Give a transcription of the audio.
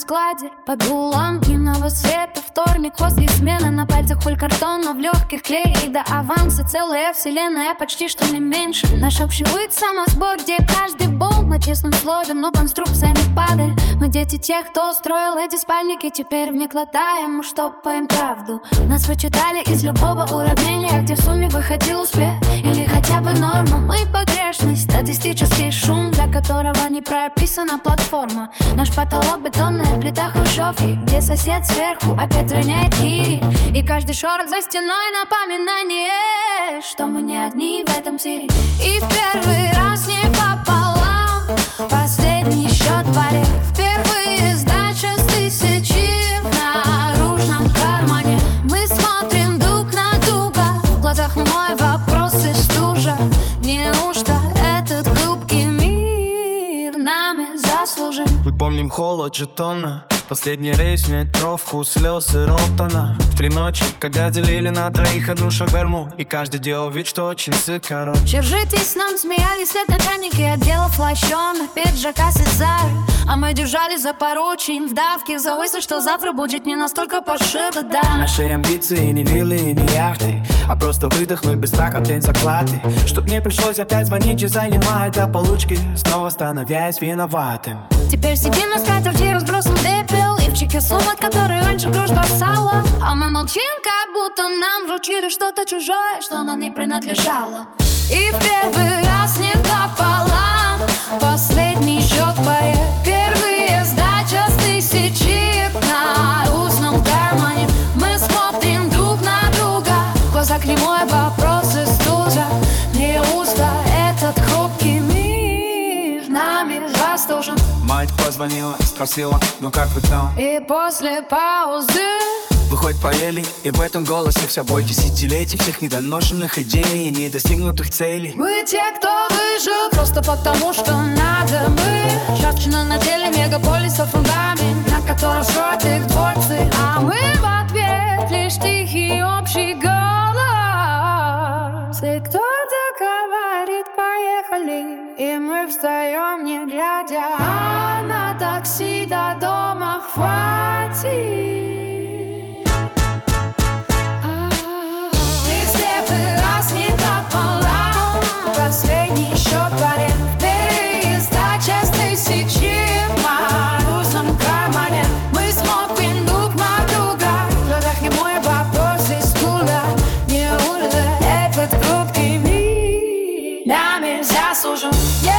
складе под дулом дневного света. Вторник после смены, на пальцах пыль картона, в легких клей и до аванса целая вселенная, почти что не меньше. Наш общий быт самосбор, где каждый болт на честном слове, но конструкция не падает. Мы дети тех, кто строил эти спальники, теперь вне глотаем, штопаем правду. Нас вычитали из любого уравнения, где в сумме выходил успех или хотя бы норма. Мы погрешность, статистический шум, для которого не прописана платформа. Наш потолок бетонная плита хрущевки, где сосед сверху опять роняет гири. И каждый шорох за стеной напоминание, что мы не одни в этом мире. И в первый раз не пополам, последний счет в баре. Впервые сдача с 1000 в наружном кармане. Мы смотрим друг на друга, в глазах мой вопрос и стужа. Неужто этот хрупкий мир нами заслужен? Мы помним холод жетона, последний рейс в метро, вкус слез и Ротана. В 3 ночи, когда делили на троих одну шаверму, и каждый делал вид, что часы короче. Держитесь, нам смеялись след начальники отделов лощеных пиджака Сезар. А мы держались за поручень в давке, за мысль, что завтра будет не настолько паршиво, да. Наши амбиции не виллы и не яхты, а просто выдохнуть без страха день зарплаты. Чтоб не пришлось опять звонить и занимать до получки, снова становясь виноватым. Теперь сидим на скатерти, разбросан пепел, и в чеке сумок, которые раньше грош бросала. А мы молчим, как будто нам вручили что-то чужое, что нам не принадлежало. И в первый раз не пополам, последний счет в паре. Первые сдача с 1000 в наружном кармане. Мы смотрим друг на друга, в глазах немой вопрос и стужа. Неужто этот хрупкий мир нами заслужен? Мать позвонила, спросила, ну как вы там? И после паузы Вы хоть поели, и в этом голосе вся боль десятилетий, всех недоношенных идей и недостигнутых целей. мы те, кто выжил, просто потому что надо. Мы женщина на теле мегаполиса, фундамент, на котором строят их дворцы. А мы в ответ лишь тихий общий голос. И кто-то говорит «поехали», и мы встаем не глядя. А на такси до дома хватит. Последний счет в баре. Пересдача с 1000 в наружном кармане. Мы смотрим друг на друга, в глазах немой вопрос и стула. Неужто этот хрупкий мир нами заслужен?